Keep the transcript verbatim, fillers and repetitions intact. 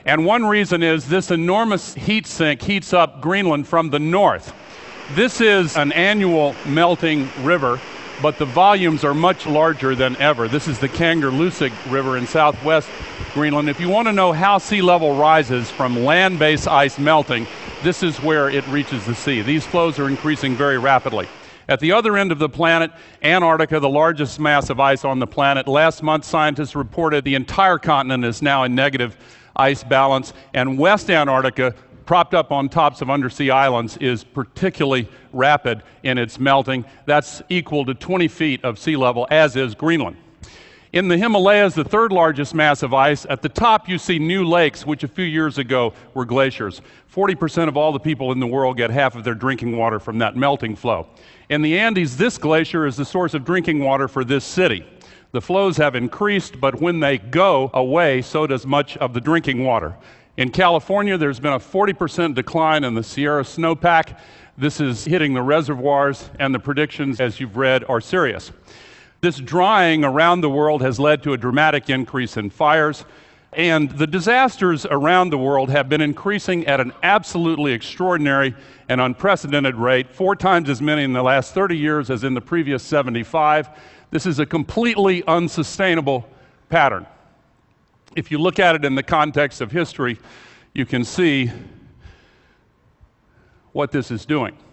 And one reason is this enormous heat sink heats up Greenland from the north. This is an annual melting river, but the volumes are much larger than ever. This is the Kangerlussuaq River in southwest Greenland. If you want to know how sea level rises from land-based ice melting, this is where it reaches the sea. These flows are increasing very rapidly. At the other end of the planet, Antarctica, the largest mass of ice on the planet, last month scientists reported the entire continent is now in negative ice balance, and West Antarctica, propped up on tops of undersea islands, is particularly rapid in its melting. That's equal to twenty feet of sea level, as is Greenland. In the Himalayas, the third largest mass of ice, at the top you see new lakes, which a few years ago were glaciers. forty percent of all the people in the world get half of their drinking water from that melting flow. In the Andes, this glacier is the source of drinking water for this city. The flows have increased, but when they go away, so does much of the drinking water. In California, there's been a forty percent decline in the Sierra snowpack. This is hitting the reservoirs, and the predictions, as you've read, are serious. This drying around the world has led to a dramatic increase in fires, and the disasters around the world have been increasing at an absolutely extraordinary and unprecedented rate, four times as many in the last thirty years as in the previous seventy-five. This is a completely unsustainable pattern. If you look at it in the context of history, you can see what this is doing.